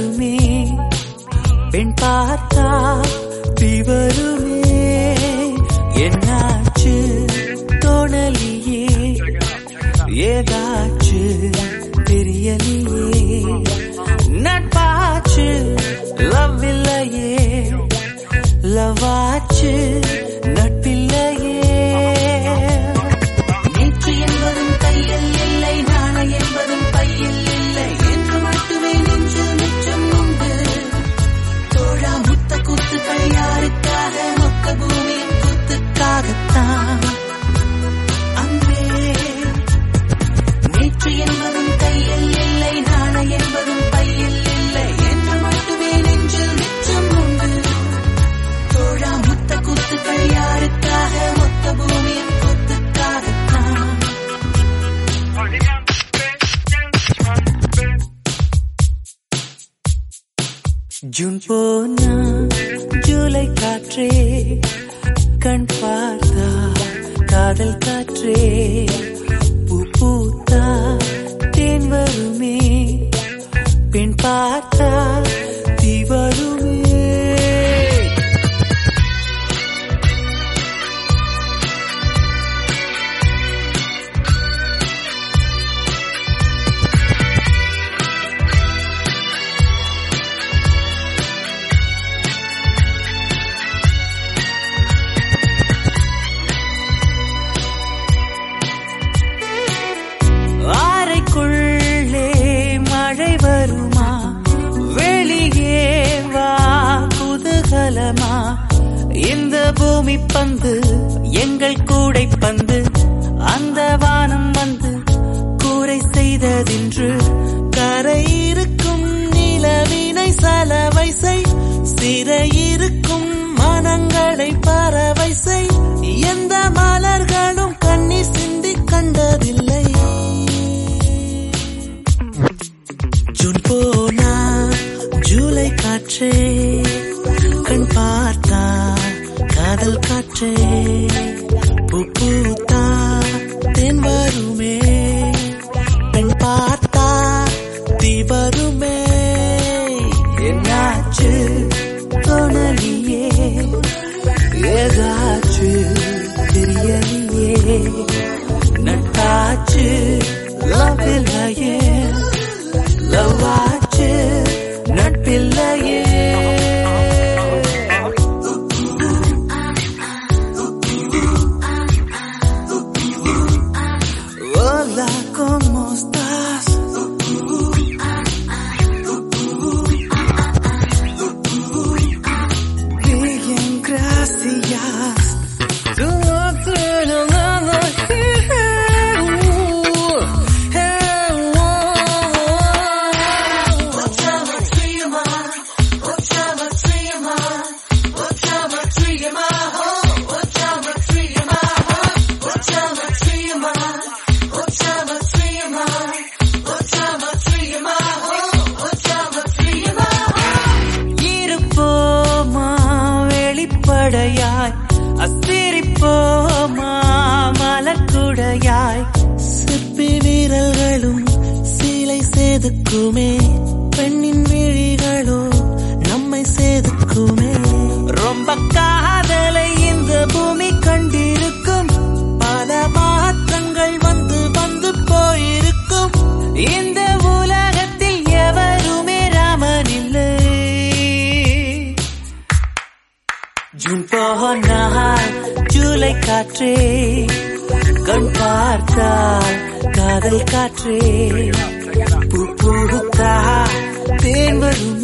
வருமே பெண் பார்த்தா தீ வருமே என்னாச்சு தோணலியே ஏதாச்சு தெரியலையே நட்பாச்சு லவ் இல்லையே லவாச்சு நட்பில்லையே நேற்று என்பதும் கையில் இல்லை நாளை என்பதும் பையில் இல்லை என்று மட்டுமே நெஞ்சில் மிச்சம் உண்டு தோழா முத்த கூத்துக்கள் யாருக்காக மொத்த பூமியின் கூத்துக்காகத்தான் அன்பே நேற்று என்பதும் கையில் இல்லை நாளை என்பதும் பையில் இல்லை என்று மட்டுமே நெஞ்சில் மிச்சம் உண்டு தோழா முத்த கூத்துக்கள் யாருக்காக மொத்த பூமியின் கூத்துக்காகத்தான் ஜூன் போனா ஜூலை காற்றே கண் பார்த்தா காதல் காற்றே பூ பூத்தா தேன் வருமே பெண் பார்த்தா தீ வருமே அறைக்குள்ளே மழை வருமா வெளியே வா குதூகலமா இந்த பூமி பந்து எங்கள் கூடை பந்து அந்த வானம் வந்து கூரை செய்ததென்று கரை இருக்கும் நிலவினை சலவை செய் சிறையிருக்கும் மனங்களை பறவை செய் எந்த மலர்களும் கண்ணீர் சிந்தி கண்டதில்லை ஜூன் போனா ஜூலை காற்றே கண் பார்த்தா காதல் காற்றே பூ பூத்தா தேன் வருமே பெண் பார்த்தா தீ வருமே என்னாச்சு தோணலியே ஏதாச்சு தெரியலையே நட்டாச்சு லவ் இல்லையே லவாச்சு நட்பில்லையே Hola, ¿cómo estás? Bien, gracias. படையாய் அசிரிப்போமா மலர்குடையாய் சிற்பி வீரர்களும் சீலை சேதுக்குமே பெண்ணின் விழிகளோ நம்மை சேதுக்குமே ரொம்ப காதலை இந்த பூமி கண்டிருக்கும் பல மாற்றங்கள் வந்து வந்து போயிருக்கும் இந்த உலகத்தில் எவருமே ராமன் இல்லை ஜூன் போனால் ஜூலை காற்றே கண் பார்த்தால் காதல் காற்றே பூ பூத்தா தேன் வரும்